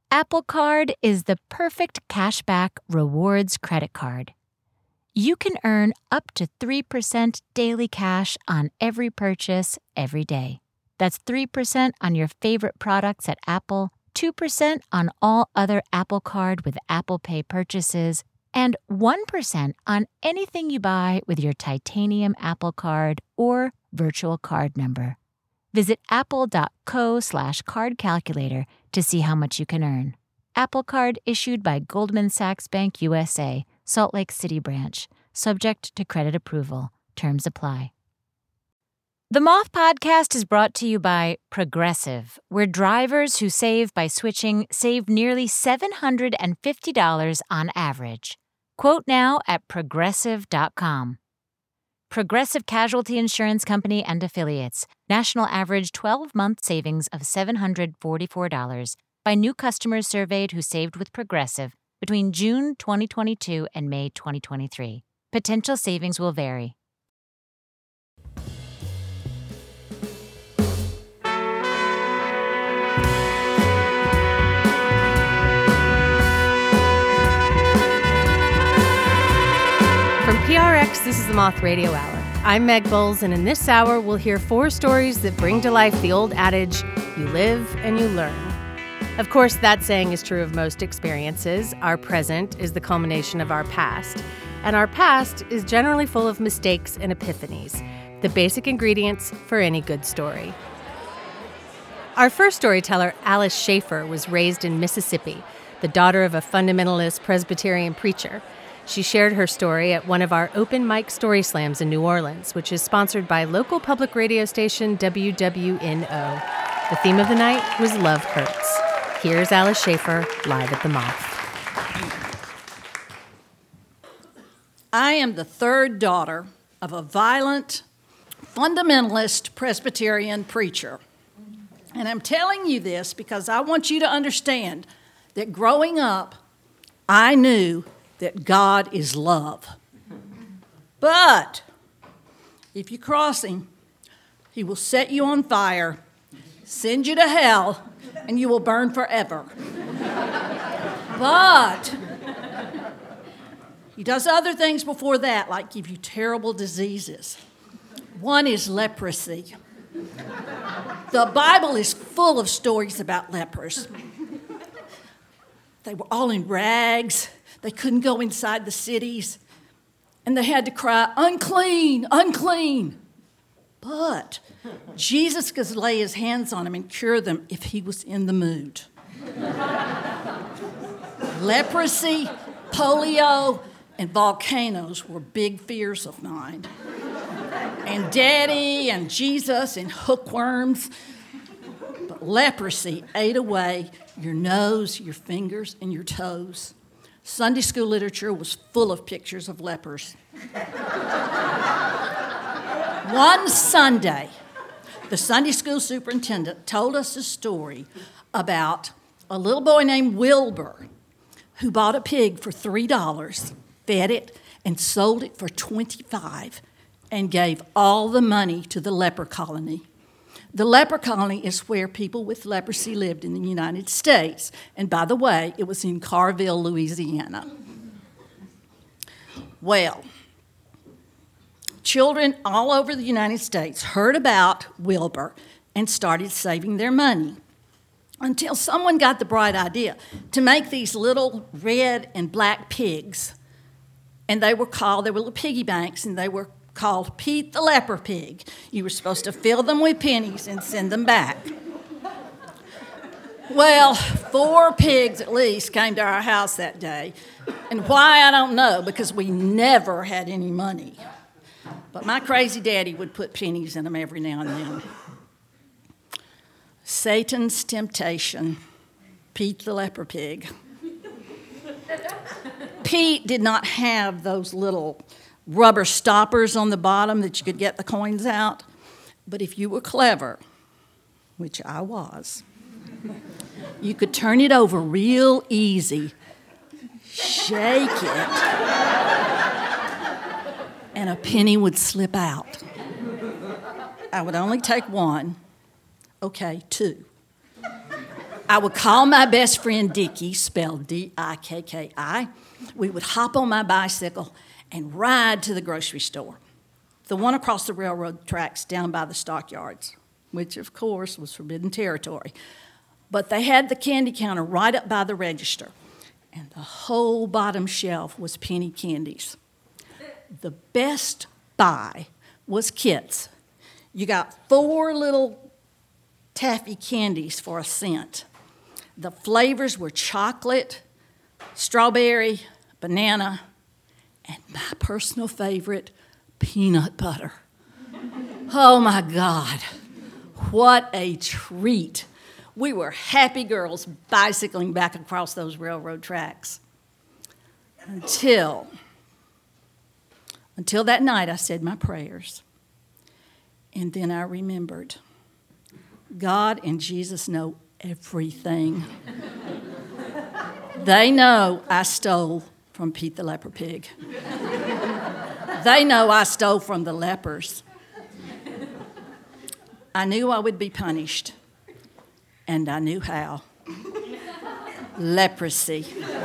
Apple Card is the perfect cashback rewards credit card. You can earn up to 3% daily cash on every purchase every day. That's 3% on your favorite products at Apple, 2% on all other Apple Card with Apple Pay purchases, and 1% on anything you buy with your titanium Apple Card or virtual card number. Visit apple.co/card calculator to see how much you can earn. Apple Card issued by Goldman Sachs Bank USA, Salt Lake City branch. Subject to credit approval. Terms apply. The Moth Podcast is brought to you by Progressive, where drivers who save by switching save nearly $750 on average. Quote now at Progressive.com. Progressive Casualty Insurance Company and Affiliates. National average 12-month savings of $744 by new customers surveyed who saved with Progressive between June 2022 and May 2023. Potential savings will vary. From PRX, this is the Moth Radio Hour. I'm Meg Bowles, and in this hour, we'll hear 4 stories that bring to life the old adage, you live and you learn. Of course, that saying is true of most experiences. Our present is the culmination of our past, and our past is generally full of mistakes and epiphanies, the basic ingredients for any good story. Our first storyteller, Alice Schaefer, was raised in Mississippi, the daughter of a fundamentalist Presbyterian preacher. She shared her story at one of our open mic story slams in New Orleans, which is sponsored by local public radio station WWNO. The theme of the night was Love Hurts. Here's Alice Schaefer live at the Moth. I am the third daughter of a violent, fundamentalist Presbyterian preacher. And I'm telling you this because I want you to understand that growing up, I knew that God is love. But if you cross him, he will set you on fire, send you to hell, and you will burn forever. But he does other things before that, like give you terrible diseases. One is leprosy. The Bible is full of stories about lepers. They were all in rags. They couldn't go inside the cities, and they had to cry, unclean, unclean. But Jesus could lay his hands on them and cure them if he was in the mood. Leprosy, polio, and volcanoes were big fears of mine. And Daddy and Jesus and hookworms. But leprosy ate away your nose, your fingers, and your toes. Sunday school literature was full of pictures of lepers. One Sunday, the Sunday school superintendent told us a story about a little boy named Wilbur who bought a pig for $3, fed it, and sold it for $25, and gave all the money to the leper colony. The leper colony is where people with leprosy lived in the United States. And by the way, it was in Carville, Louisiana. Well, children all over the United States heard about Wilbur and started saving their money until someone got the bright idea to make these little red and black pigs. And they were little piggy banks, and they were called Pete the Leper Pig. You were supposed to fill them with pennies and send them back. Well, 4 pigs at least came to our house that day. And why, I don't know, because we never had any money. But my crazy daddy would put pennies in them every now and then. Satan's temptation, Pete the Leper Pig. Pete did not have those little rubber stoppers on the bottom that you could get the coins out. But if you were clever, which I was, you could turn it over real easy, shake it, and a penny would slip out. I would only take 1, okay, 2. I would call my best friend Dickie, spelled D-I-K-K-I. We would hop on my bicycle and ride to the grocery store, the one across the railroad tracks down by the stockyards, which, of course, was forbidden territory. But they had the candy counter right up by the register, and the whole bottom shelf was penny candies. The best buy was Kits. You got 4 little taffy candies for $0.01. The flavors were chocolate, strawberry, banana, and my personal favorite, peanut butter. Oh my God, what a treat. We were happy girls bicycling back across those railroad tracks. Until that night I said my prayers. And then I remembered, God and Jesus know everything. They know I stole from Pete the Leper Pig. They know I stole from the lepers. I knew I would be punished, and I knew how. Leprosy.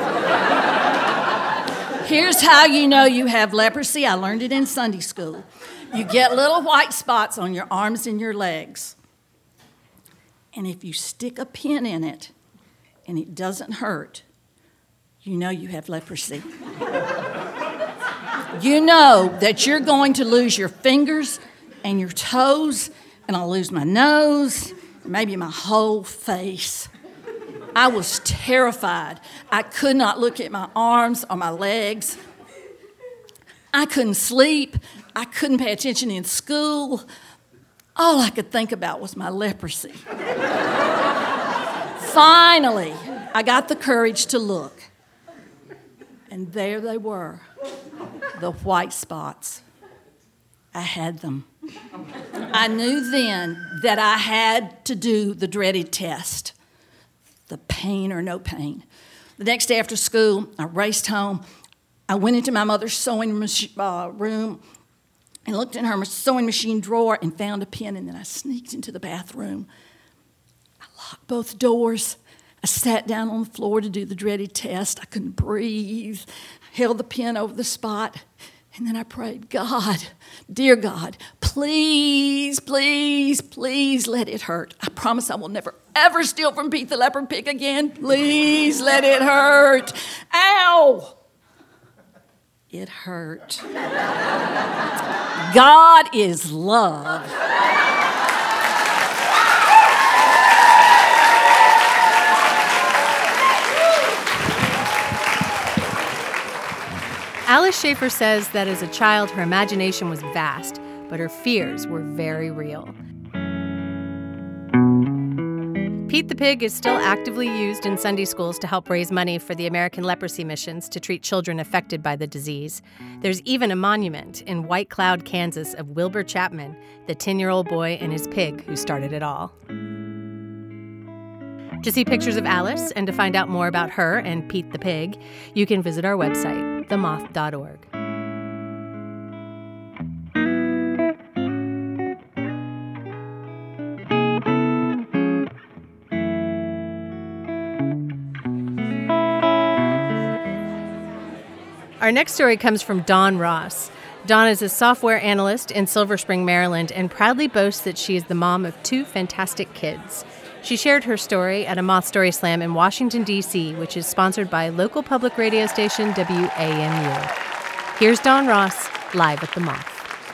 Here's how you know you have leprosy. I learned it in Sunday school. You get little white spots on your arms and your legs. And if you stick a pin in it and it doesn't hurt, you know you have leprosy. You know that you're going to lose your fingers and your toes, and I'll lose my nose, maybe my whole face. I was terrified. I could not look at my arms or my legs. I couldn't sleep. I couldn't pay attention in school. All I could think about was my leprosy. Finally, I got the courage to look. And there they were, the white spots. I had them. I knew then that I had to do the dreaded test, the pain or no pain. The next day after school, I raced home. I went into my mother's sewing room and looked in her sewing machine drawer and found a pin, and then I sneaked into the bathroom. I locked both doors. I sat down on the floor to do the dreaded test. I couldn't breathe. I held the pin over the spot, and then I prayed, God, dear God, please, please, please let it hurt. I promise I will never, ever steal from Pete the Leper Pig again. Please let it hurt. Ow! It hurt. God is love. Alice Schaefer says that as a child, her imagination was vast, but her fears were very real. Pete the Pig is still actively used in Sunday schools to help raise money for the American Leprosy Missions to treat children affected by the disease. There's even a monument in White Cloud, Kansas, of Wilbur Chapman, the 10-year-old boy and his pig who started it all. To see pictures of Alice and to find out more about her and Pete the Pig, you can visit our website, themoth.org. Our next story comes from Dawn Ross. Dawn is a software analyst in Silver Spring, Maryland, and proudly boasts that she is the mom of 2 fantastic kids. She shared her story at a Moth Story Slam in Washington, D.C., which is sponsored by local public radio station WAMU. Here's Dawn Ross, live at the Moth.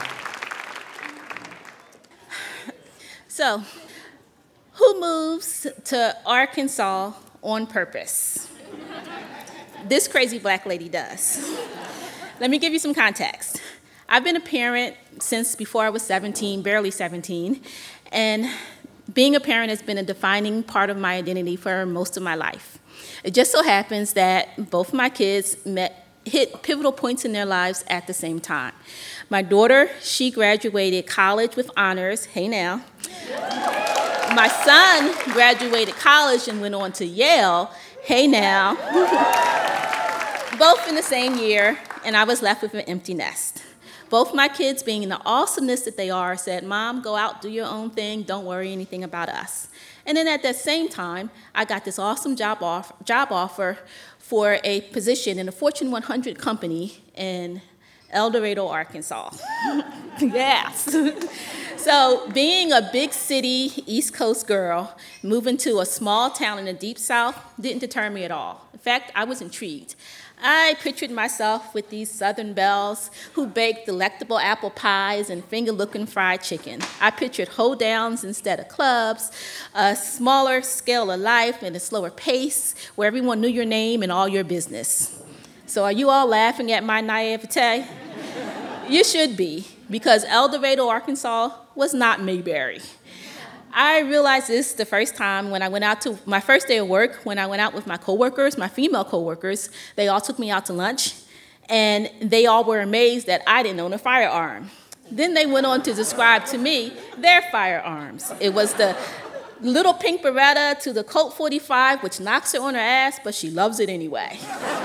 So, who moves to Arkansas on purpose? This crazy black lady does. Let me give you some context. I've been a parent since before I was 17, barely 17, and being a parent has been a defining part of my identity for most of my life. It just so happens that both of my kids hit pivotal points in their lives at the same time. My daughter, she graduated college with honors. Hey now. My son graduated college and went on to Yale. Hey now. Both in the same year, and I was left with an empty nest. Both my kids, being the awesomeness that they are, said, Mom, go out, do your own thing, don't worry anything about us. And then at that same time, I got this awesome job offer for a position in a Fortune 100 company in El Dorado, Arkansas. Yes. So being a big city, East Coast girl, moving to a small town in the Deep South didn't deter me at all. In fact, I was intrigued. I pictured myself with these Southern belles who baked delectable apple pies and finger-looking fried chicken. I pictured hold-downs instead of clubs, a smaller scale of life and a slower pace where everyone knew your name and all your business. So are you all laughing at my naivete? You should be, because El Dorado, Arkansas was not Mayberry. I realized this the first time when I went out to my first day of work, when I went out with my coworkers, my female coworkers. They all took me out to lunch, and they all were amazed that I didn't own a firearm. Then they went on to describe to me their firearms. It was the little pink Beretta to the Colt 45, which knocks her on her ass, but she loves it anyway.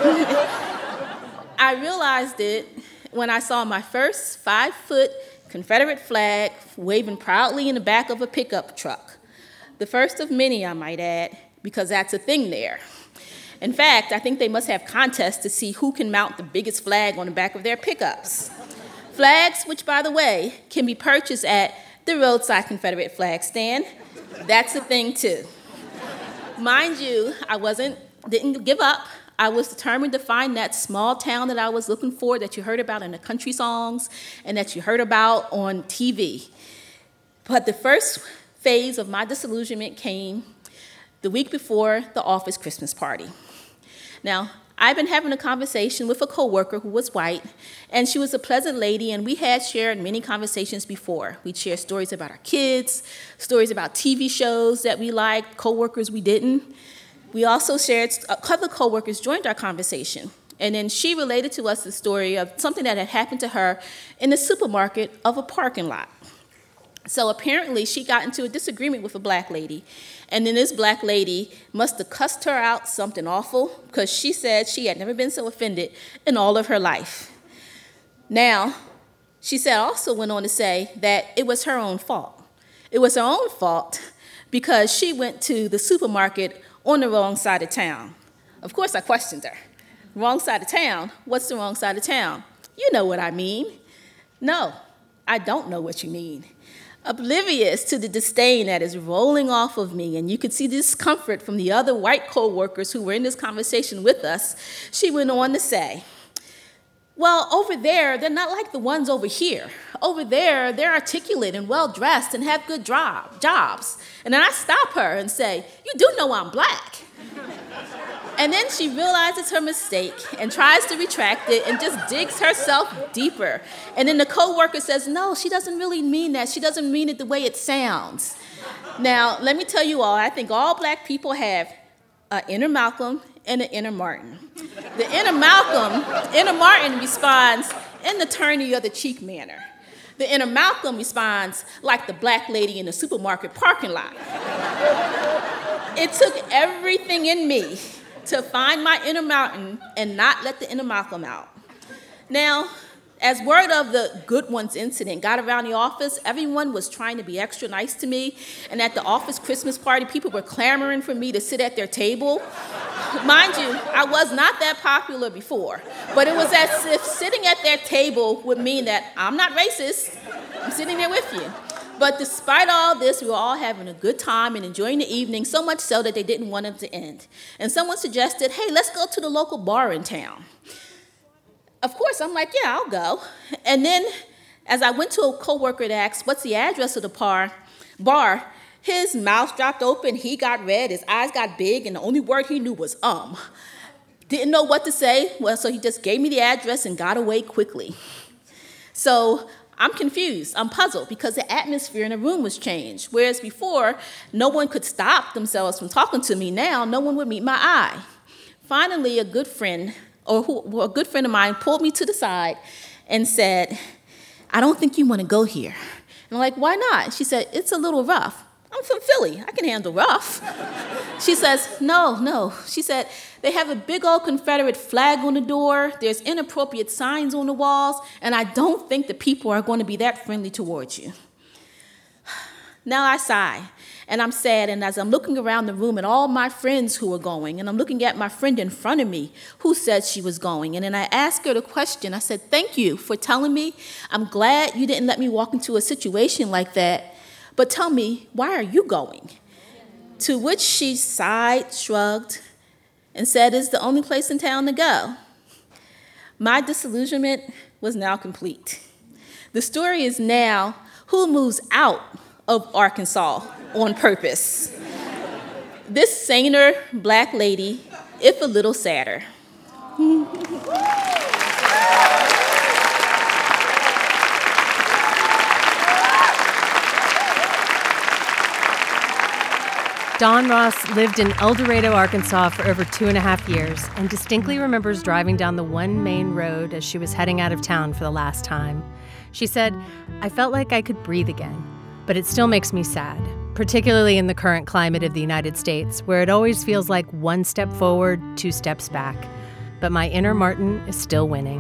I realized it when I saw my first 5-foot Confederate flag waving proudly in the back of a pickup truck. The first of many, I might add, because that's a thing there. In fact, I think they must have contests to see who can mount the biggest flag on the back of their pickups. Flags, which, by the way, can be purchased at the roadside Confederate flag stand. That's a thing, too. Mind you, didn't give up. I was determined to find that small town that I was looking for, that you heard about in the country songs and that you heard about on TV. But the first phase of my disillusionment came the week before the office Christmas party. Now, I've been having a conversation with a coworker who was white, and she was a pleasant lady, and we had shared many conversations before. We'd share stories about our kids, stories about TV shows that we liked, coworkers we didn't. We also shared, a couple of coworkers joined our conversation, and then she related to us the story of something that had happened to her in the supermarket of a parking lot. So apparently she got into a disagreement with a black lady, and then this black lady must have cussed her out something awful, because she said she had never been so offended in all of her life. Now, she also went on to say that it was her own fault. It was her own fault because she went to the supermarket on the wrong side of town. Of course, I questioned her. Wrong side of town? What's the wrong side of town? You know what I mean. No, I don't know what you mean. Oblivious to the disdain that is rolling off of me, and you could see discomfort from the other white co-workers who were in this conversation with us, she went on to say, well, over there, they're not like the ones over here. Over there, they're articulate and well-dressed and have good jobs. And then I stop her and say, you do know I'm black. And then she realizes her mistake and tries to retract it and just digs herself deeper. And then the coworker says, no, she doesn't really mean that. She doesn't mean it the way it sounds. Now, let me tell you all, I think all black people have an inner Malcolm and an inner Martin. The inner Martin responds in the turn-the-other-cheek manner. The inner Malcolm responds like the black lady in the supermarket parking lot. It took everything in me to find my inner Martin and not let the inner Malcolm out. Now, as word of the Good Ones incident got around the office, everyone was trying to be extra nice to me, and at the office Christmas party, people were clamoring for me to sit at their table. Mind you, I was not that popular before, but it was as if sitting at their table would mean that I'm not racist, I'm sitting there with you. But despite all this, we were all having a good time and enjoying the evening, so much so that they didn't want it to end. And someone suggested, hey, let's go to the local bar in town. Of course, I'm like, yeah, I'll go. And then as I went to a coworker to ask, what's the address of the bar, his mouth dropped open, he got red, his eyes got big, and the only word he knew was Didn't know what to say, well, so he just gave me the address and got away quickly. So I'm confused, I'm puzzled, because the atmosphere in the room was changed. Whereas before, no one could stop themselves from talking to me. Now, no one would meet my eye. Finally, a good friend of mine pulled me to the side and said, I don't think you want to go here. And I'm like, why not? She said, it's a little rough. I'm from Philly. I can handle rough. She says, no. She said, they have a big old Confederate flag on the door. There's inappropriate signs on the walls. And I don't think the people are going to be that friendly towards you. Now I sigh, and I'm sad, and as I'm looking around the room at all my friends who are going, and I'm looking at my friend in front of me who said she was going, and then I asked her the question. I said, thank you for telling me. I'm glad you didn't let me walk into a situation like that, but tell me, why are you going? To which she sighed, shrugged, and said, it's the only place in town to go. My disillusionment was now complete. The story is now, who moves out of Arkansas on purpose? This saner black lady, if a little sadder. Dawn Ross lived in El Dorado, Arkansas for over 2.5 years and distinctly remembers driving down the one main road as she was heading out of town for the last time. She said, I felt like I could breathe again. But it still makes me sad, particularly in the current climate of the United States, where it always feels like 1 step forward, 2 steps back. But my inner Martin is still winning.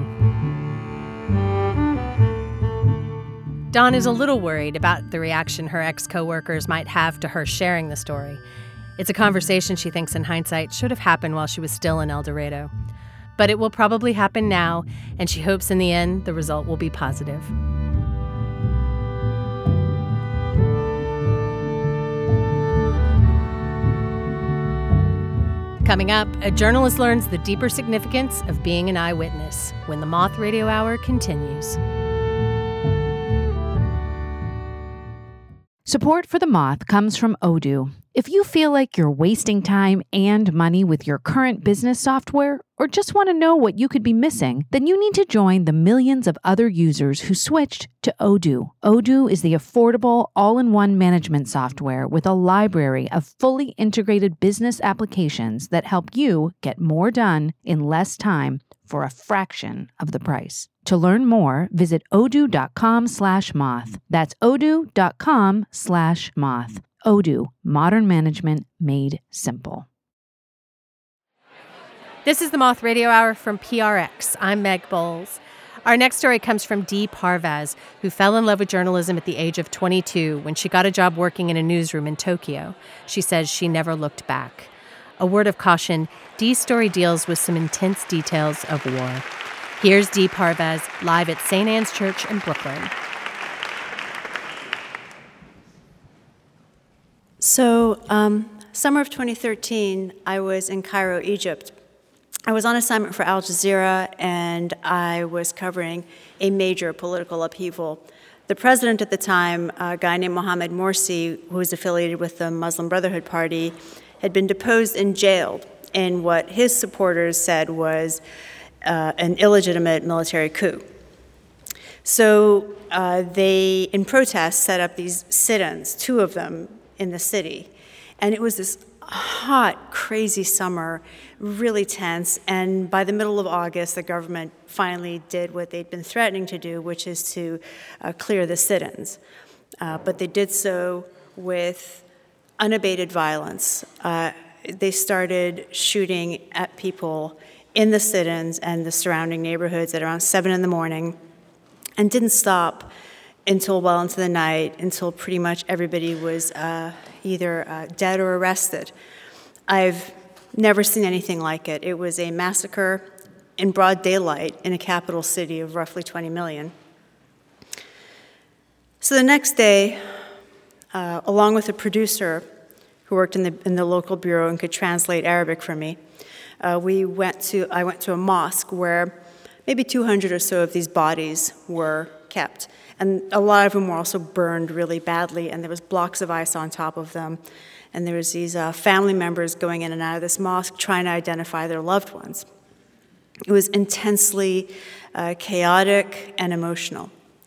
Dawn is a little worried about the reaction her ex-coworkers might have to her sharing the story. It's a conversation she thinks in hindsight should have happened while she was still in El Dorado. But it will probably happen now, and she hopes in the end the result will be positive. Coming up, a journalist learns the deeper significance of being an eyewitness when the Moth Radio Hour continues. Support for The Moth comes from Odoo. If you feel like you're wasting time and money with your current business software, or just want to know what you could be missing, then you need to join the millions of other users who switched to Odoo. Odoo is the affordable, all-in-one management software with a library of fully integrated business applications that help you get more done in less time for a fraction of the price. To learn more, visit odoo.com/moth. That's odoo.com/moth. Odoo, modern management made simple. This is the Moth Radio Hour from PRX. I'm Meg Bowles. Our next story comes from Dee Parvaz, who fell in love with journalism at the age of 22 when she got a job working in a newsroom in Tokyo. She says she never looked back. A word of caution, Dee's story deals with some intense details of war. Here's Dee Parvaz live at St. Anne's Church in Brooklyn. So, summer of 2013, I was in Cairo, Egypt. I was on assignment for Al Jazeera, and I was covering a major political upheaval. The president at the time, a guy named Mohamed Morsi, who was affiliated with the Muslim Brotherhood Party, had been deposed and jailed in what his supporters said was an illegitimate military coup. So they, in protest, set up these sit-ins, 2 of them, in the city. And it was this hot, crazy summer, really tense. And by the middle of August, the government finally did what they'd been threatening to do, which is to clear the sit-ins. But they did so with unabated violence. They started shooting at people in the sit-ins and the surrounding neighborhoods at around 7 in the morning, and didn't stop until well into the night, until pretty much everybody was either dead or arrested. I've never seen anything like it. It was a massacre in broad daylight in a capital city of roughly 20 million. So the next day, along with a producer who worked in the local bureau and could translate Arabic for me, I went to a mosque where maybe 200 or so of these bodies were kept. And a lot of them were also burned really badly, and there was blocks of ice on top of them. And there was these family members going in and out of this mosque trying to identify their loved ones. It was intensely chaotic and emotional.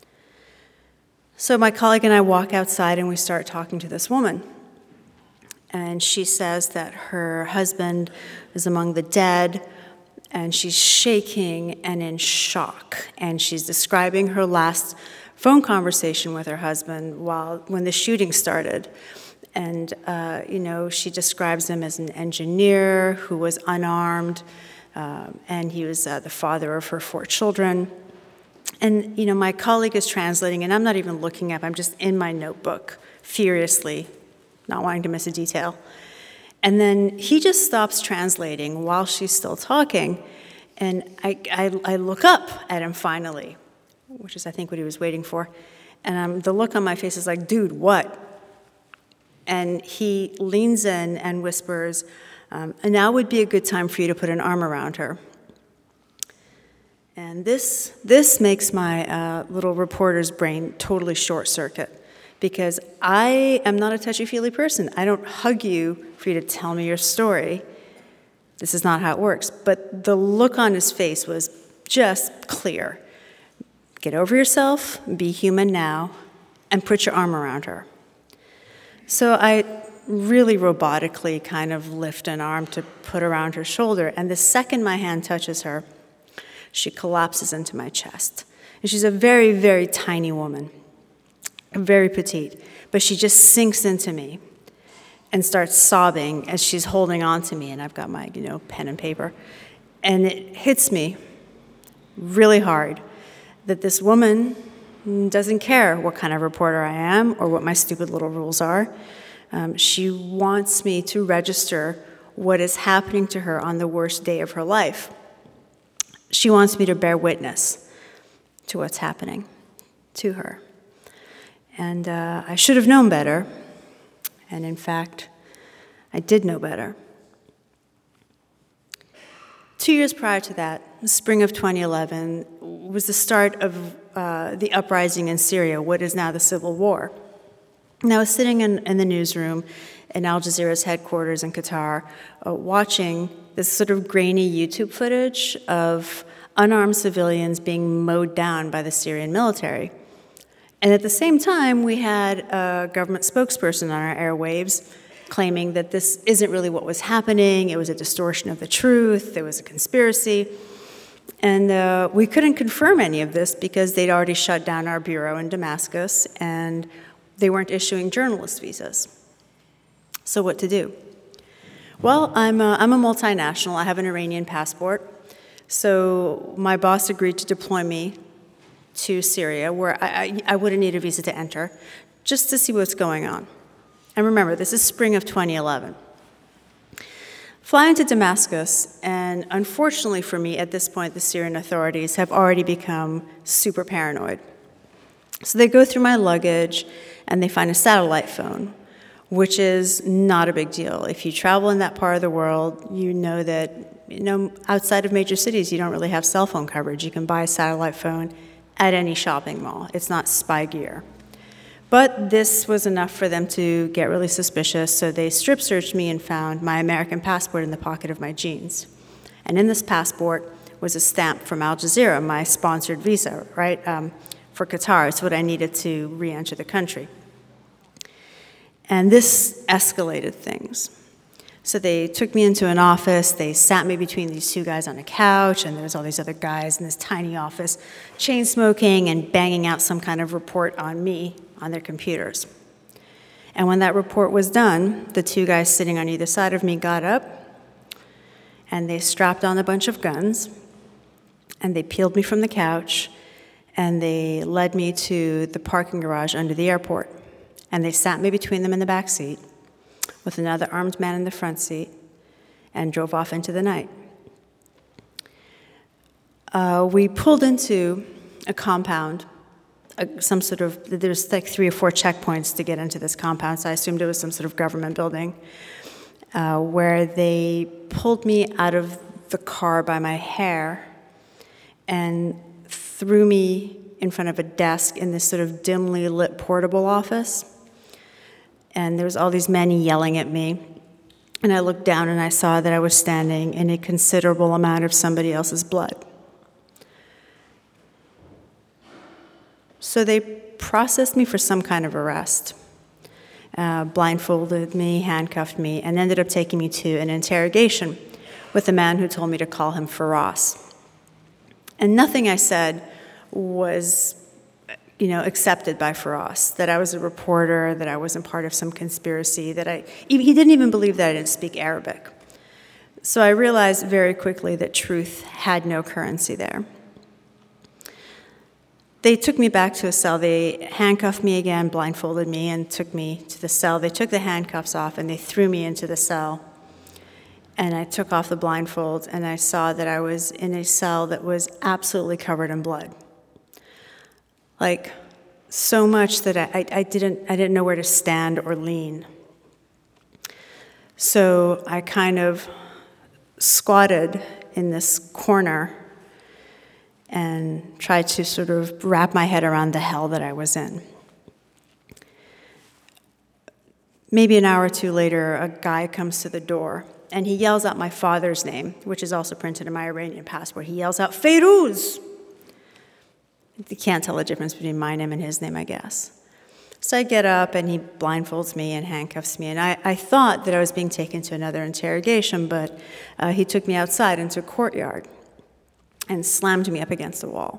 So my colleague and I walk outside and we start talking to this woman. And she says that her husband is among the dead, and she's shaking and in shock. And she's describing her last phone conversation with her husband when the shooting started. And, she describes him as an engineer who was unarmed, and he was the father of her 4 children. And, my colleague is translating, and I'm not even looking up. I'm just in my notebook, furiously, not wanting to miss a detail. And then he just stops translating while she's still talking, and I look up at him finally, which is, I think, what he was waiting for. And the look on my face is like, dude, what? And he leans in and whispers, and now would be a good time for you to put an arm around her. And this makes my little reporter's brain totally short-circuit, because I am not a touchy-feely person. I don't hug you for you to tell me your story. This is not how it works. But the look on his face was just clear. Get over yourself, be human now, and put your arm around her. So I really robotically kind of lift an arm to put around her shoulder, and the second my hand touches her, she collapses into my chest. And she's a very, very tiny woman, very petite, but she just sinks into me and starts sobbing as she's holding on to me, and I've got my, pen and paper. And it hits me really hard that this woman doesn't care what kind of reporter I am or what my stupid little rules are. She wants me to register what is happening to her on the worst day of her life. She wants me to bear witness to what's happening to her. And I should have known better. And in fact, I did know better. 2 years prior to that, the spring of 2011, was the start of the uprising in Syria, what is now the civil war. And I was sitting in the newsroom in Al Jazeera's headquarters in Qatar, watching this sort of grainy YouTube footage of unarmed civilians being mowed down by the Syrian military. And at the same time, we had a government spokesperson on our airwaves claiming that this isn't really what was happening, it was a distortion of the truth, there was a conspiracy. And we couldn't confirm any of this because they'd already shut down our bureau in Damascus, and they weren't issuing journalist visas. So what to do? Well, I'm a multinational. I have an Iranian passport. So my boss agreed to deploy me to Syria, where I wouldn't need a visa to enter, just to see what's going on. And remember, this is spring of 2011. Fly into Damascus, and unfortunately for me, at this point, the Syrian authorities have already become super paranoid. So they go through my luggage, and they find a satellite phone, which is not a big deal. If you travel in that part of the world, you know that, outside of major cities, you don't really have cell phone coverage. You can buy a satellite phone at any shopping mall. It's not spy gear. But this was enough for them to get really suspicious, so they strip searched me and found my American passport in the pocket of my jeans. And in this passport was a stamp from Al Jazeera, my sponsored visa, right, for Qatar. It's what I needed to re-enter the country. And this escalated things. So they took me into an office, they sat me between these 2 guys on a couch, and there was all these other guys in this tiny office, chain smoking and banging out some kind of report on me on their computers. And when that report was done, the 2 guys sitting on either side of me got up, and they strapped on a bunch of guns, and they peeled me from the couch, and they led me to the parking garage under the airport. And they sat me between them in the back seat with another armed man in the front seat and drove off into the night. We pulled into a compound, there's like 3 or 4 checkpoints to get into this compound, so I assumed it was some sort of government building, where they pulled me out of the car by my hair and threw me in front of a desk in this sort of dimly lit portable office. And there was all these men yelling at me. And I looked down and I saw that I was standing in a considerable amount of somebody else's blood. So they processed me for some kind of arrest, blindfolded me, handcuffed me, and ended up taking me to an interrogation with a man who told me to call him Firas. And nothing I said was accepted by Firas, that I was a reporter, that I wasn't part of some conspiracy, he didn't even believe that I didn't speak Arabic. So I realized very quickly that truth had no currency there. They took me back to a cell. They handcuffed me again, blindfolded me, and took me to the cell. They took the handcuffs off, and they threw me into the cell. And I took off the blindfold, and I saw that I was in a cell that was absolutely covered in blood. Like, so much that I didn't know where to stand or lean. So I kind of squatted in this corner and tried to sort of wrap my head around the hell that I was in. Maybe an hour or two later, a guy comes to the door, and he yells out my father's name, which is also printed in my Iranian passport. He yells out, "Feiruz!" You can't tell the difference between my name and his name, I guess. So I get up, and he blindfolds me and handcuffs me, and I thought that I was being taken to another interrogation, but he took me outside into a courtyard and slammed me up against the wall.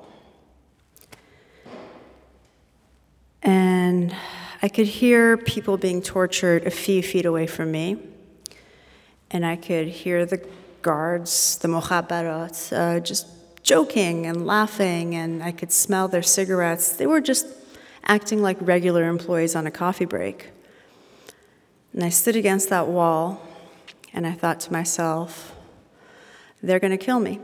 And I could hear people being tortured a few feet away from me, and I could hear the guards, the mukhabarat, just joking and laughing, and I could smell their cigarettes. They were just acting like regular employees on a coffee break. And I stood against that wall, and I thought to myself, they're going to kill me.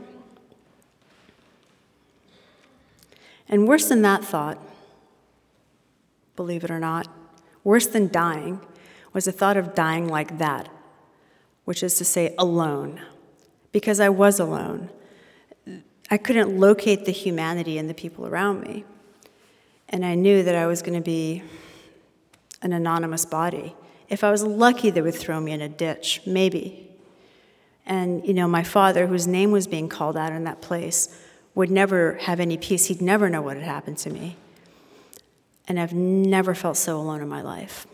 And worse than that thought, believe it or not, worse than dying, was the thought of dying like that, which is to say, alone, because I was alone. I couldn't locate the humanity in the people around me. And I knew that I was going to be an anonymous body. If I was lucky, they would throw me in a ditch, maybe. And, my father, whose name was being called out in that place, would never have any peace. He'd never know what had happened to me. And I've never felt so alone in my life.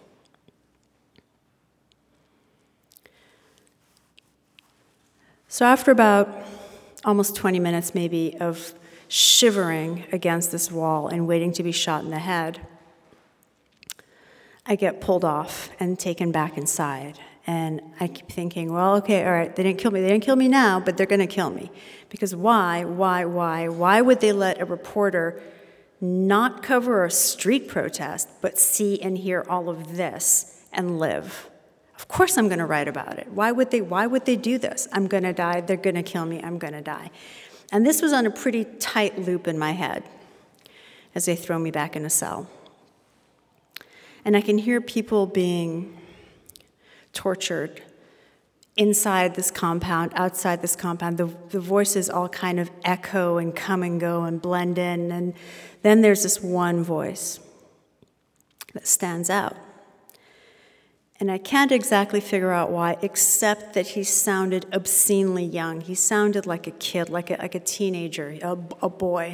So after about almost 20 minutes maybe of shivering against this wall and waiting to be shot in the head, I get pulled off and taken back inside. And I keep thinking, well, okay, all right, they didn't kill me. They didn't kill me now, but they're going to kill me. Because why would they let a reporter not cover a street protest, but see and hear all of this and live? Of course I'm going to write about it. Why would they do this? I'm going to die. They're going to kill me. I'm going to die. And this was on a pretty tight loop in my head as they throw me back in a cell. And I can hear people being tortured inside this compound, outside this compound. The voices all kind of echo and come and go and blend in. And then there's this one voice that stands out. And I can't exactly figure out why, except that he sounded obscenely young. He sounded like a kid, like a teenager, a boy.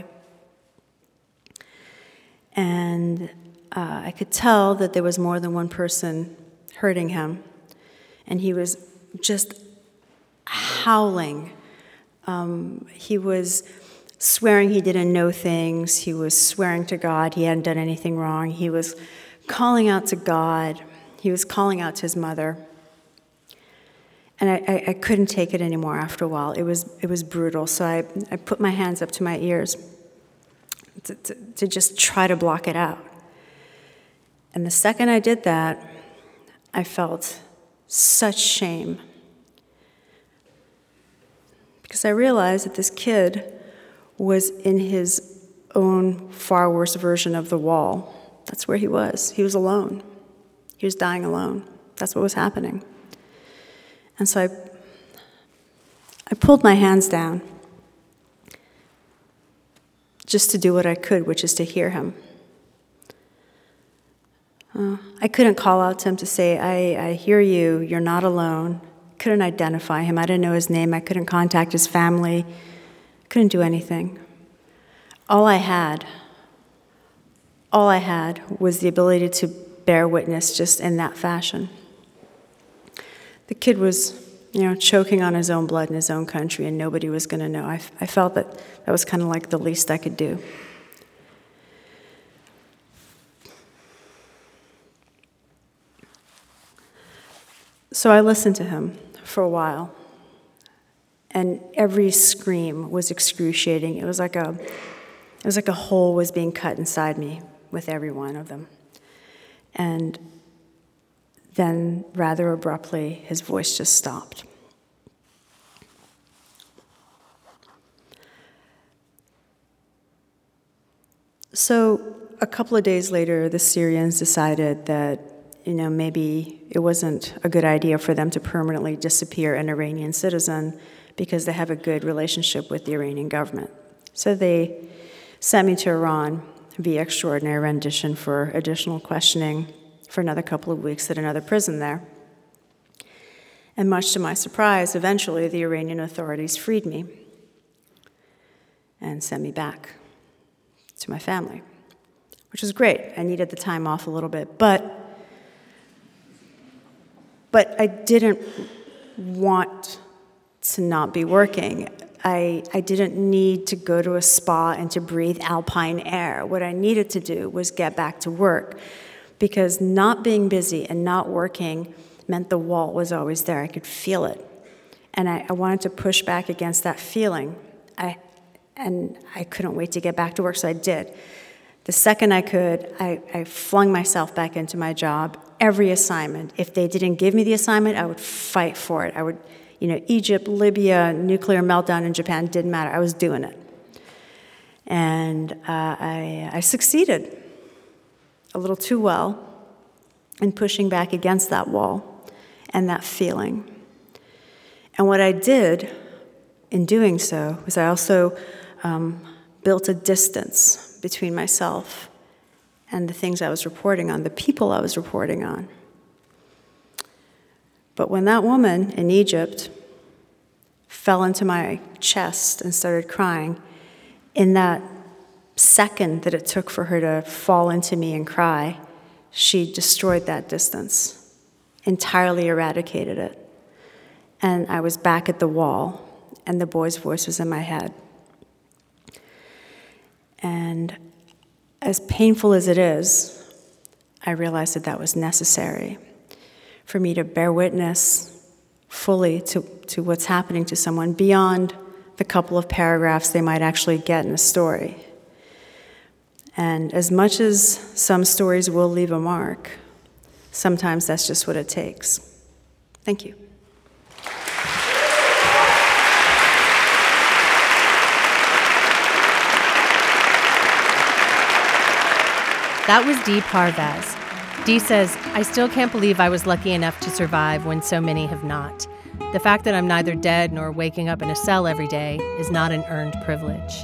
And I could tell that there was more than one person hurting him. And he was just howling. He was swearing he didn't know things. He was swearing to God he hadn't done anything wrong. He was calling out to God. He was calling out to his mother. And I couldn't take it anymore after a while. It was brutal. So I put my hands up to my ears to just try to block it out. And the second I did that, I felt such shame. Because I realized that this kid was in his own far worse version of the wall. That's where he was. He was alone. He was dying alone. That's what was happening. And so I pulled my hands down just to do what I could, which is to hear him. I couldn't call out to him to say, I hear you, you're not alone. Couldn't identify him. I didn't know his name. I couldn't contact his family. Couldn't do anything. All I had was the ability to bear witness just in that fashion. The kid was, choking on his own blood in his own country, and nobody was going to know. I felt that was kind of like the least I could do. So I listened to him for a while, and every scream was excruciating. It was like a hole was being cut inside me with every one of them. And then, rather abruptly, his voice just stopped. So a couple of days later, the Syrians decided that, maybe it wasn't a good idea for them to permanently disappear an Iranian citizen because they have a good relationship with the Iranian government. So they sent me to Iran via extraordinary rendition for additional questioning for another couple of weeks at another prison there. And much to my surprise, eventually the Iranian authorities freed me and sent me back to my family, which was great. I needed the time off a little bit, but I didn't want to not be working. I didn't need to go to a spa and to breathe alpine air. What I needed to do was get back to work, because not being busy and not working meant the wall was always there. I could feel it. And I wanted to push back against that feeling. And I couldn't wait to get back to work, so I did. The second I could, I flung myself back into my job. Every assignment. If they didn't give me the assignment, I would fight for it. I would, Egypt, Libya, nuclear meltdown in Japan, didn't matter. I was doing it. And I succeeded a little too well in pushing back against that wall and that feeling. And what I did in doing so was I also built a distance between myself and the things I was reporting on, the people I was reporting on. But when that woman in Egypt fell into my chest and started crying, in that second that it took for her to fall into me and cry, she destroyed that distance, entirely eradicated it. And I was back at the wall, and the boy's voice was in my head. And as painful as it is, I realized that was necessary for me to bear witness fully to what's happening to someone beyond the couple of paragraphs they might actually get in a story. And as much as some stories will leave a mark, sometimes that's just what it takes. Thank you. That was Dee Parvaz. Dee says, I still can't believe I was lucky enough to survive when so many have not. The fact that I'm neither dead nor waking up in a cell every day is not an earned privilege.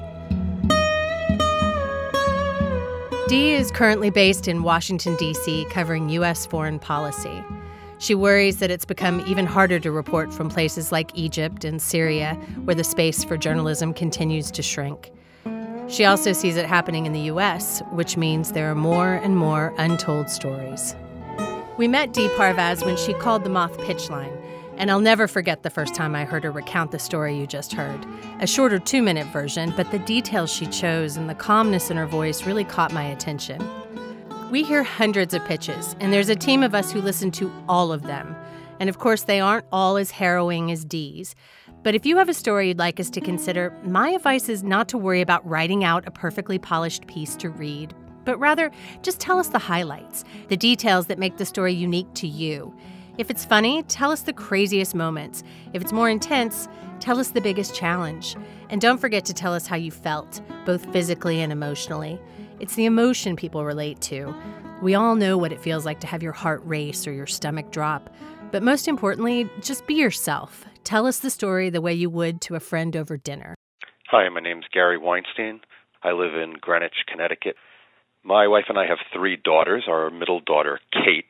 Dee is currently based in Washington, D.C., covering U.S. foreign policy. She worries that it's become even harder to report from places like Egypt and Syria, where the space for journalism continues to shrink. She also sees it happening in the U.S., which means there are more and more untold stories. We met Dee Parvaz when she called the Moth pitch line, and I'll never forget the first time I heard her recount the story you just heard. A shorter 2-minute version, but the details she chose and the calmness in her voice really caught my attention. We hear hundreds of pitches, and there's a team of us who listen to all of them. And of course, they aren't all as harrowing as Dee's. But if you have a story you'd like us to consider, my advice is not to worry about writing out a perfectly polished piece to read, but rather just tell us the highlights, the details that make the story unique to you. If it's funny, tell us the craziest moments. If it's more intense, tell us the biggest challenge. And don't forget to tell us how you felt, both physically and emotionally. It's the emotion people relate to. We all know what it feels like to have your heart race or your stomach drop. But most importantly, just be yourself. Tell us the story the way you would to a friend over dinner. Hi, my name's Gary Weinstein. I live in Greenwich, Connecticut. My wife and I have 3 daughters. Our middle daughter, Kate,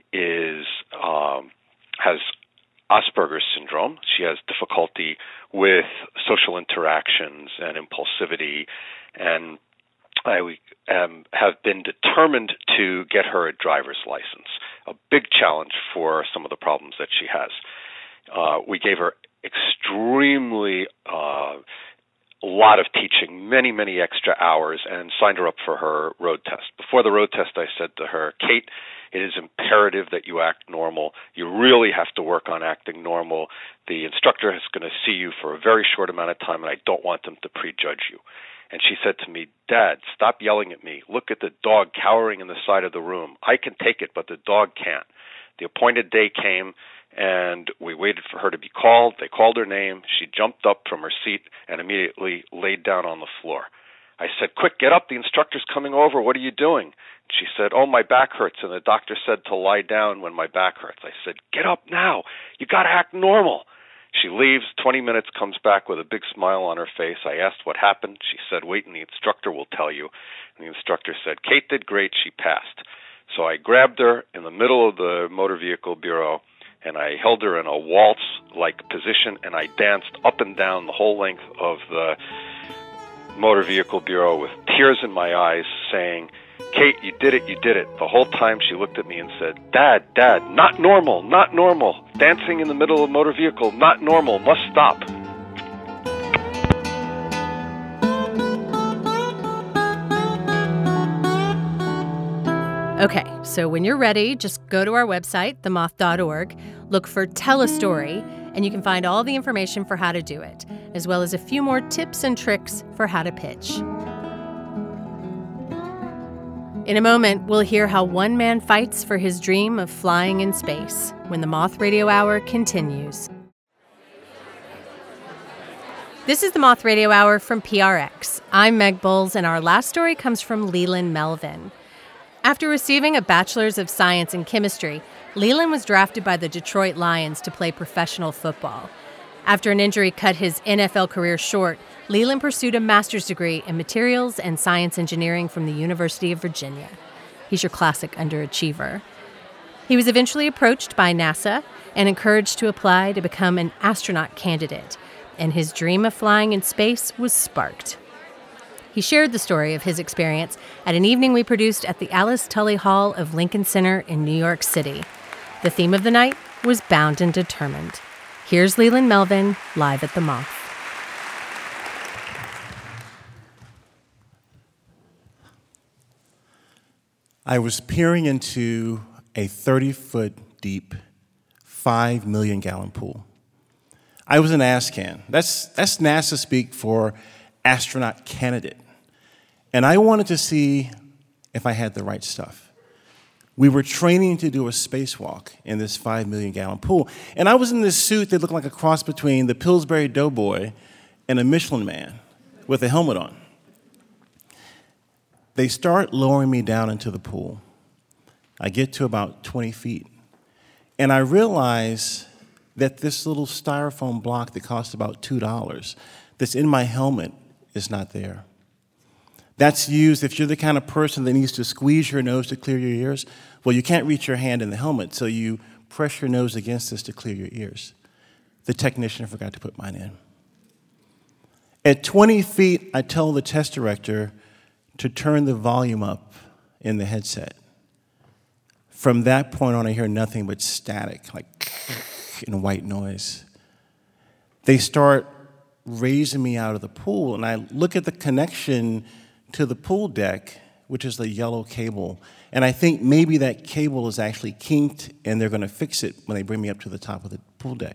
has Asperger's syndrome. She has difficulty with social interactions and impulsivity, and I have been determined to get her a driver's license, a big challenge for some of the problems that she has. We gave her extremely a lot of teaching, many extra hours, and signed her up for her road test. Before the road test, I said to her, Kate, It is imperative that you act normal. You really have to work on acting normal. The instructor is going to see you for a very short amount of time, and I don't want them to prejudge you. And she said to me, Dad, stop yelling at me. Look at the dog cowering in the side of the room. I can take it, but the dog can't. The appointed day came, and we waited for her to be called. They called her name. She jumped up from her seat and immediately laid down on the floor. I said, quick, get up. The instructor's coming over. What are you doing? She said, oh, my back hurts, and the doctor said to lie down when my back hurts. I said, get up now. You got to act normal. She leaves, 20 minutes, comes back with a big smile on her face. I asked what happened. She said, wait, and the instructor will tell you. And the instructor said, Kate did great. She passed. So I grabbed her in the middle of the motor vehicle bureau, and I held her in a waltz-like position, and I danced up and down the whole length of the motor vehicle bureau with tears in my eyes, saying, Kate, you did it, you did it. The whole time she looked at me and said, Dad, not normal, not normal. Dancing in the middle of a motor vehicle, not normal, must stop. Okay, so when you're ready, just go to our website, themoth.org, look for Tell a Story, and you can find all the information for how to do it, as well as a few more tips and tricks for how to pitch. In a moment, we'll hear how one man fights for his dream of flying in space when the Moth Radio Hour continues. This is the Moth Radio Hour from PRX. I'm Meg Bowles, and our last story comes from Leland Melvin. After receiving a Bachelor's of Science in Chemistry, Leland was drafted by the Detroit Lions to play professional football. After an injury cut his NFL career short, Leland pursued a master's degree in materials and science engineering from the University of Virginia. He's your classic underachiever. He was eventually approached by NASA and encouraged to apply to become an astronaut candidate, and his dream of flying in space was sparked. He shared the story of his experience at an evening we produced at the Alice Tully Hall of Lincoln Center in New York City. The theme of the night was Bound and Determined. Here's Leland Melvin, live at the Moth. I was peering into a 30-foot deep, 5 million gallon pool. I was an ASCAN. That's NASA speak for astronaut candidate. And I wanted to see if I had the right stuff. We were training to do a spacewalk in this 5 million gallon pool. And I was in this suit that looked like a cross between the Pillsbury Doughboy and a Michelin Man with a helmet on. They start lowering me down into the pool. I get to about 20 feet. And I realize that this little styrofoam block that cost about $2 that's in my helmet is not there. That's used if you're the kind of person that needs to squeeze your nose to clear your ears. Well, you can't reach your hand in the helmet, so you press your nose against this to clear your ears. The technician forgot to put mine in. At 20 feet, I tell the test director to turn the volume up in the headset. From that point on, I hear nothing but static, like and white noise. They start raising me out of the pool, and I look at the connection to the pool deck, which is the yellow cable, and I think maybe that cable is actually kinked, and they're going to fix it when they bring me up to the top of the pool deck.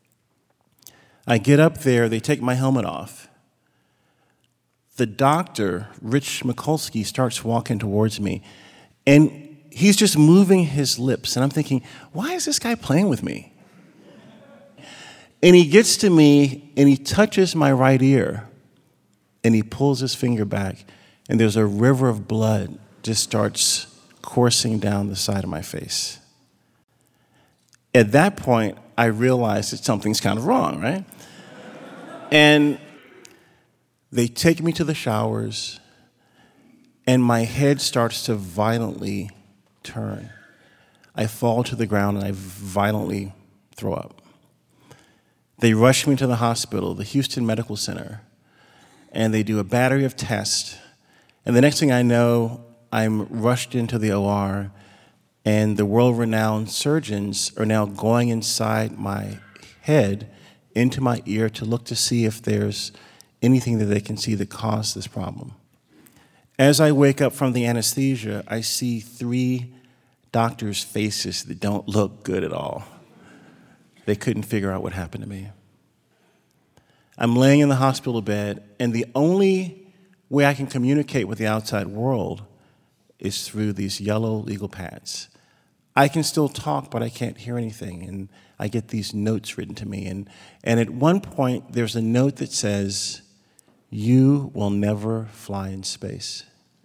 I get up there, they take my helmet off. The doctor, Rich Mikulski, starts walking towards me, and he's just moving his lips, and I'm thinking, why is this guy playing with me? And he gets to me, and he touches my right ear, and he pulls his finger back, and there's a river of blood just starts coursing down the side of my face. At that point, I realized that something's kind of wrong, right? And they take me to the showers, and my head starts to violently turn. I fall to the ground, and I violently throw up. They rush me to the hospital, the Houston Medical Center, and they do a battery of tests. And the next thing I know, I'm rushed into the OR, and the world-renowned surgeons are now going inside my head, into my ear, to look to see if there's anything that they can see that caused this problem. As I wake up from the anesthesia, I see 3 doctors' faces that don't look good at all. They couldn't figure out what happened to me. I'm laying in the hospital bed, and the only way I can communicate with the outside world is through these yellow legal pads. I can still talk, but I can't hear anything, and I get these notes written to me. And at one point, there's a note that says, "You will never fly in space."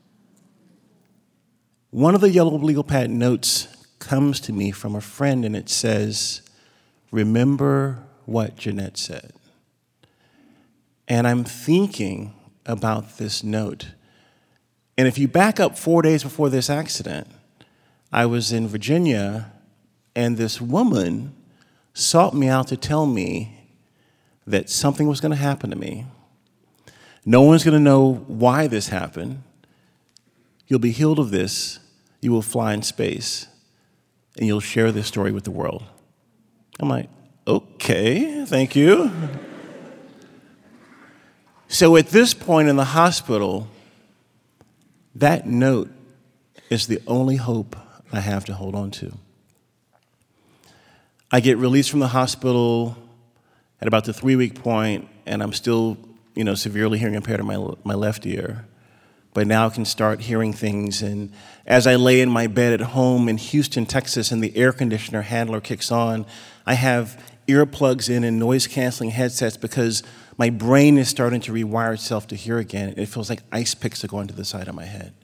One of the yellow legal pad notes comes to me from a friend, and it says, "Remember what Jeanette said." And I'm thinking about this note. And if you back up 4 days before this accident, I was in Virginia, and this woman sought me out to tell me that something was going to happen to me. No one's going to know why this happened. You'll be healed of this. You will fly in space, and you'll share this story with the world. I'm like, okay, thank you. So at this point in the hospital, that note is the only hope I have to hold on to. I get released from the hospital at about the 3-week point, and I'm still, severely hearing impaired in my left ear. But now I can start hearing things. And as I lay in my bed at home in Houston, Texas, and the air conditioner handler kicks on, I have earplugs in and noise-canceling headsets because my brain is starting to rewire itself to hear again. It feels like ice picks are going to the side of my head.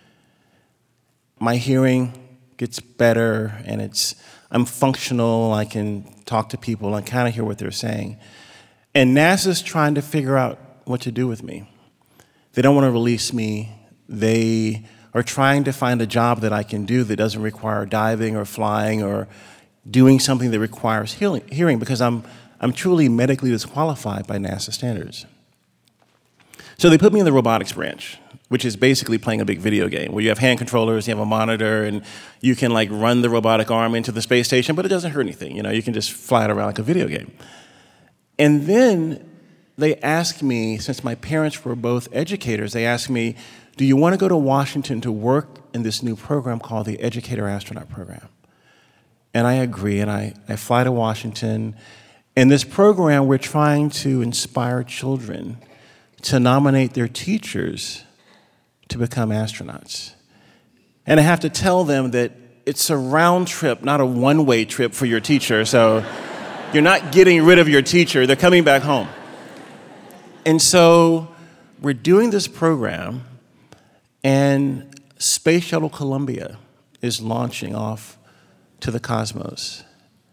My hearing gets better, and I'm functional. I can talk to people and kind of hear what they're saying. And NASA's trying to figure out what to do with me. They don't want to release me. They are trying to find a job that I can do that doesn't require diving or flying or doing something that requires hearing because I'm truly medically disqualified by NASA standards. So they put me in the robotics branch, which is basically playing a big video game where you have hand controllers, you have a monitor, and you can run the robotic arm into the space station, but it doesn't hurt anything. You can just fly it around like a video game. And then they asked me, since my parents were both educators, they asked me, do you want to go to Washington to work in this new program called the Educator Astronaut Program? And I agree, and I fly to Washington. In this program, we're trying to inspire children to nominate their teachers to become astronauts. And I have to tell them that it's a round trip, not a one-way trip for your teacher, so you're not getting rid of your teacher, they're coming back home. And so we're doing this program, and Space Shuttle Columbia is launching off to the cosmos.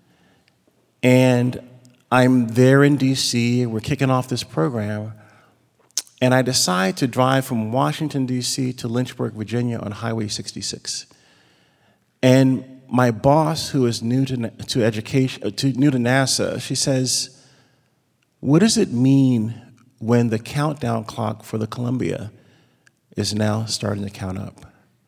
And I'm there in DC, we're kicking off this program, and I decide to drive from Washington, DC to Lynchburg, Virginia on Highway 66. And my boss, who is new to education, new to NASA, she says, "What does it mean when the countdown clock for the Columbia is now starting to count up?"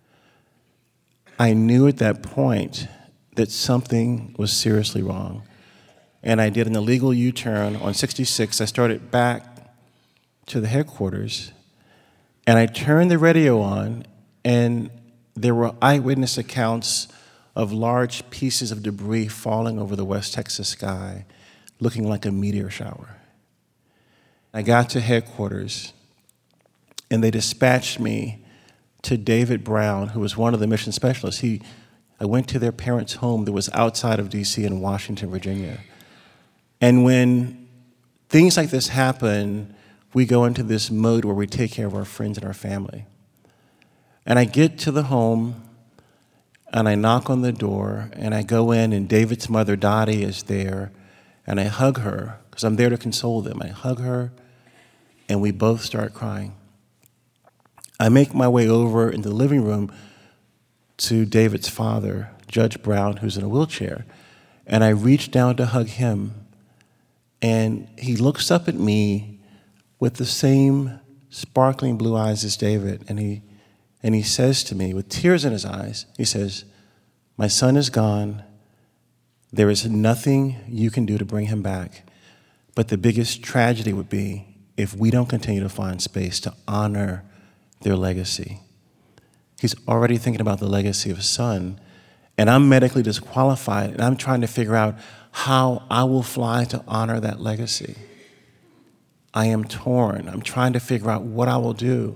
I knew at that point that something was seriously wrong. And I did an illegal U-turn on 66. I started back to the headquarters, and I turned the radio on, and there were eyewitness accounts of large pieces of debris falling over the West Texas sky, looking like a meteor shower. I got to headquarters, and they dispatched me to David Brown, who was one of the mission specialists. I went to their parents' home that was outside of DC in Washington, Virginia. And when things like this happen, we go into this mode where we take care of our friends and our family. And I get to the home, and I knock on the door, and I go in, and David's mother, Dottie, is there, and I hug her, because I'm there to console them. I hug her, and we both start crying. I make my way over in the living room to David's father, Judge Brown, who's in a wheelchair, and I reach down to hug him, and he looks up at me with the same sparkling blue eyes as David, and he says to me, with tears in his eyes, he says, "My son is gone. There is nothing you can do to bring him back, but the biggest tragedy would be if we don't continue to find space to honor their legacy." He's already thinking about the legacy of his son, and I'm medically disqualified, and I'm trying to figure out how I will fly to honor that legacy. I am torn. I'm trying to figure out what I will do.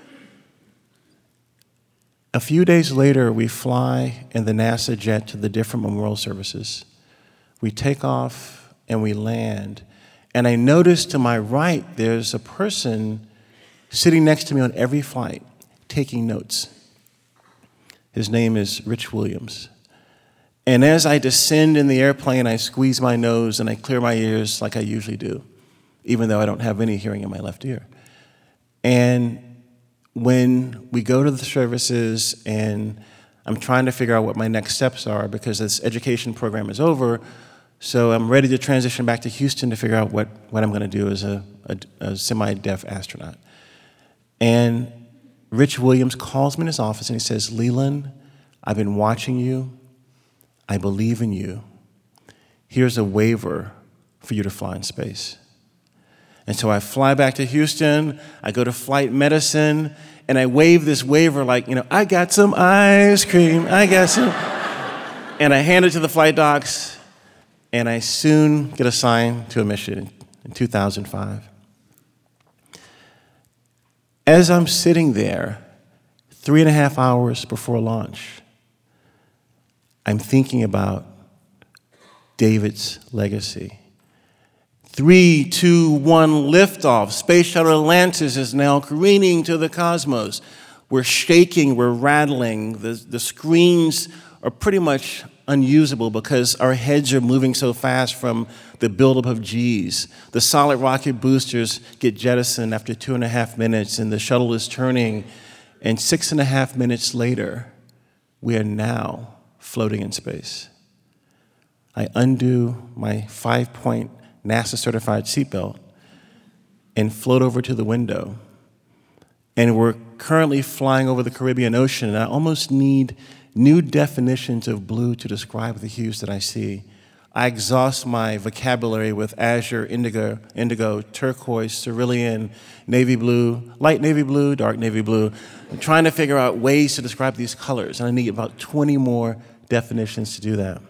A few days later, we fly in the NASA jet to the different memorial services. We take off and we land. And I notice to my right, there's a person sitting next to me on every flight, taking notes. His name is Rich Williams. And as I descend in the airplane, I squeeze my nose and I clear my ears like I usually do, even though I don't have any hearing in my left ear. And when we go to the services and I'm trying to figure out what my next steps are because this education program is over, so I'm ready to transition back to Houston to figure out what I'm going to do as a semi-deaf astronaut. And Rich Williams calls me in his office and he says, "Leland, I've been watching you. I believe in you. Here's a waiver for you to fly in space." And so I fly back to Houston, I go to flight medicine, and I wave this waiver like, I got some ice cream, I got some. And I hand it to the flight docs, and I soon get assigned to a mission in 2005. As I'm sitting there, 3.5 hours before launch, I'm thinking about David's legacy. 3, 2, 1, liftoff. Space Shuttle Atlantis is now careening to the cosmos. We're shaking, we're rattling. The screens are pretty much unusable because our heads are moving so fast from the buildup of G's. The solid rocket boosters get jettisoned after 2.5 minutes, and the shuttle is turning. And 6.5 minutes later, we are now floating in space. I undo my 5-point NASA-certified seatbelt and float over to the window. And we're currently flying over the Caribbean Ocean, and I almost need new definitions of blue to describe the hues that I see. I exhaust my vocabulary with azure, indigo, turquoise, cerulean, navy blue, light navy blue, dark navy blue. I'm trying to figure out ways to describe these colors, and I need about 20 more definitions to do that.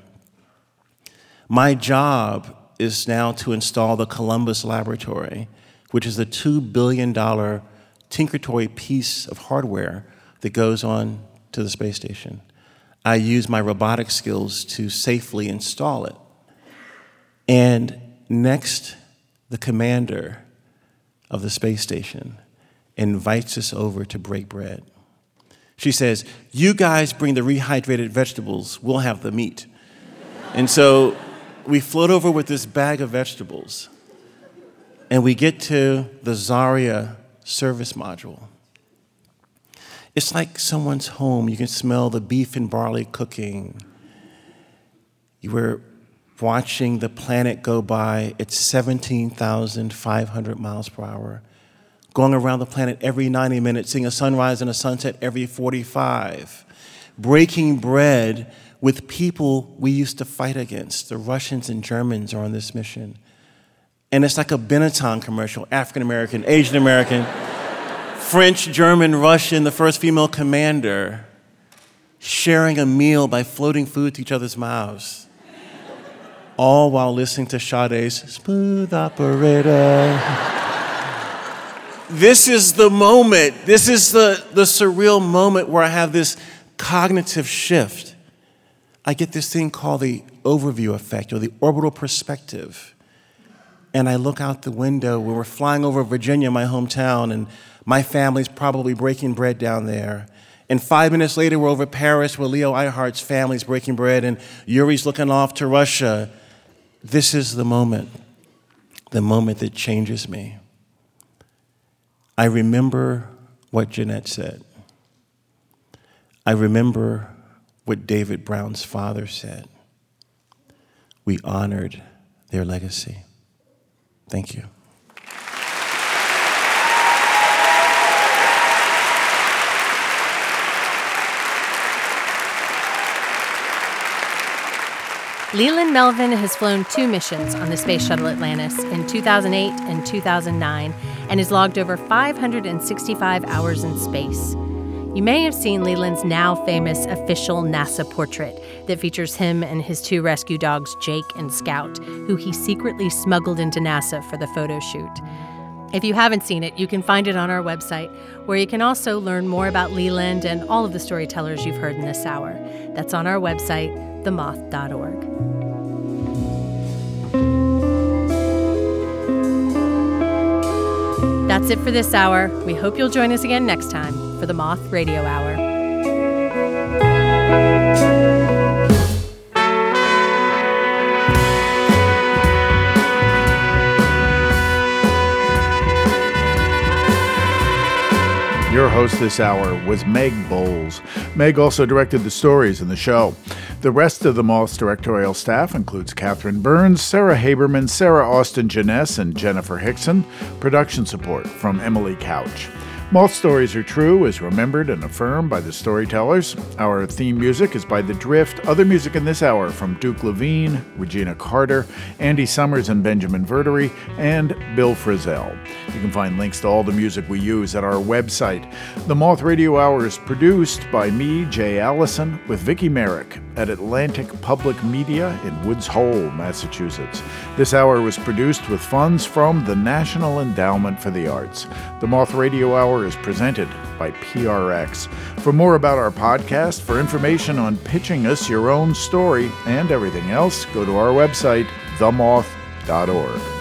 My job is now to install the Columbus Laboratory, which is a $2 billion Tinker Toy piece of hardware that goes on to the space station. I use my robotic skills to safely install it. And next, the commander of the space station invites us over to break bread. She says, "You guys bring the rehydrated vegetables, we'll have the meat." And so we float over with this bag of vegetables, and we get to the Zarya service module. It's like someone's home. You can smell the beef and barley cooking. You were watching the planet go by at 17,500 miles per hour, going around the planet every 90 minutes, seeing a sunrise and a sunset every 45, breaking bread with people we used to fight against. The Russians and Germans are on this mission. And it's like a Benetton commercial, African American, Asian American, French, German, Russian, the first female commander, sharing a meal by floating food to each other's mouths, all while listening to Sade's Smooth Operator. This is the moment, this is the surreal moment where I have this cognitive shift. I get this thing called the overview effect or the orbital perspective. And I look out the window where we're flying over Virginia, my hometown, and my family's probably breaking bread down there. And 5 minutes later, we're over Paris where Leo Eilhart's family's breaking bread and Yuri's looking off to Russia. This is the moment that changes me. I remember what Jeanette said. I remember what David Brown's father said. We honored their legacy. Thank you. Leland Melvin has flown 2 missions on the Space Shuttle Atlantis in 2008 and 2009 and has logged over 565 hours in space. You may have seen Leland's now famous official NASA portrait that features him and his 2 rescue dogs, Jake and Scout, who he secretly smuggled into NASA for the photo shoot. If you haven't seen it, you can find it on our website, where you can also learn more about Leland and all of the storytellers you've heard in this hour. That's on our website, themoth.org. That's it for this hour. We hope you'll join us again next time for the Moth Radio Hour. Your host this hour was Meg Bowles. Meg also directed the stories in the show. The rest of the Moth's directorial staff includes Catherine Burns, Sarah Haberman, Sarah Austin-Jeunesse, and Jennifer Hickson. Production support from Emily Couch. Moth Stories Are True is remembered and affirmed by the storytellers. Our theme music is by The Drift. Other music in this hour from Duke Levine, Regina Carter, Andy Summers and Benjamin Verdery, and Bill Frisell. You can find links to all the music we use at our website. The Moth Radio Hour is produced by me, Jay Allison, with Vicki Merrick at Atlantic Public Media in Woods Hole, Massachusetts. This hour was produced with funds from the National Endowment for the Arts. The Moth Radio Hour is presented by PRX. For more about our podcast, for information on pitching us your own story and everything else, go to our website, themoth.org.